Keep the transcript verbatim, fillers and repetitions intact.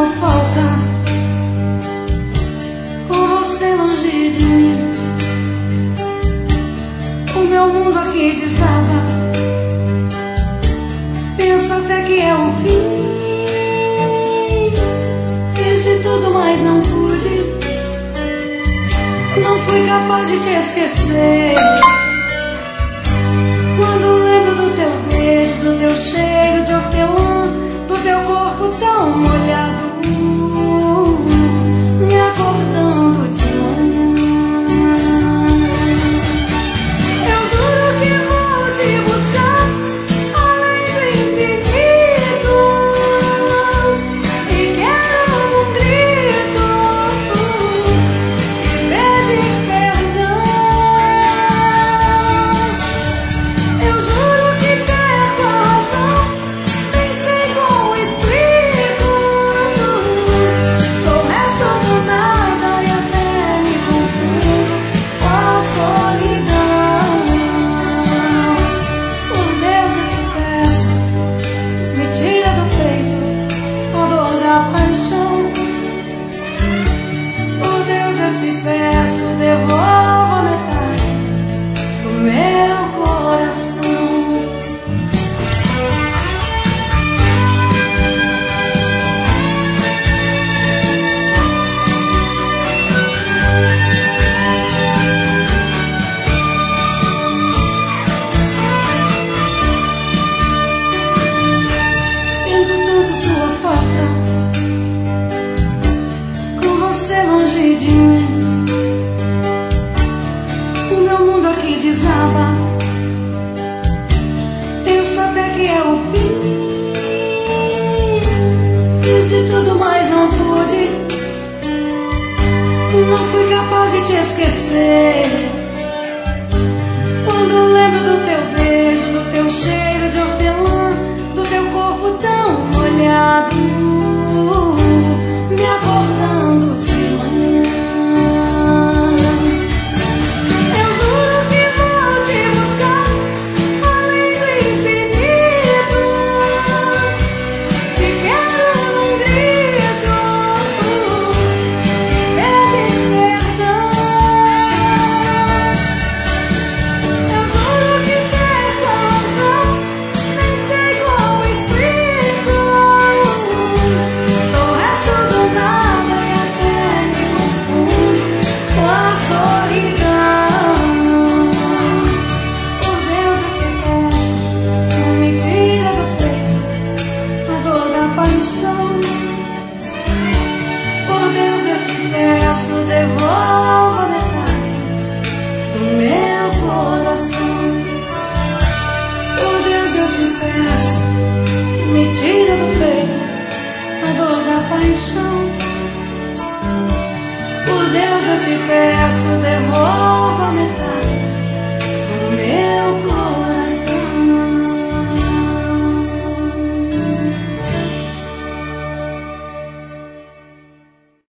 sua falta, com você longe de mim. O meu mundo aqui desaba, penso até que é o fim. Fiz de tudo, mas não pude, não fui capaz de te esquecer. Quando lembro do teu beijo, do teu cheiro de hortelã, do teu corpo tão molhado, me acordando de manhã. Eu juro que vou te buscar além do infinito e quero num grito te pedir perdão. Eu juro que perco a razão, nem sei como explico. Sou o resto do nada e até me confundo com a solidão. Por Deus eu te peço, me tira do peito a dor da paixão. Por Deus eu te peço, devolva metade do meu coração. Sinto tanto sua falta, com você longe de mim. O meu mundo aqui desaba, penso até que é o fim. Fiz de tudo, mas não pude, não fui capaz de te esquecer. Quando lembro do teu beijo, do teu cheiro de hortelã, do teu corpo tão molhado, me acordando de manhã. Eu juro que vou te buscar além do infinito e quero num grito te pedir perdão. Eu juro que perco a razão, nem sei como explico. Sou o resto do nada e até me confundo com a solidão. Por Deus eu te peço, não me tira do peito a dor da paixão. Por Deus eu te peço, devolva metade do meu coração. Por Deus eu te peço, me tira do peito a dor da paixão.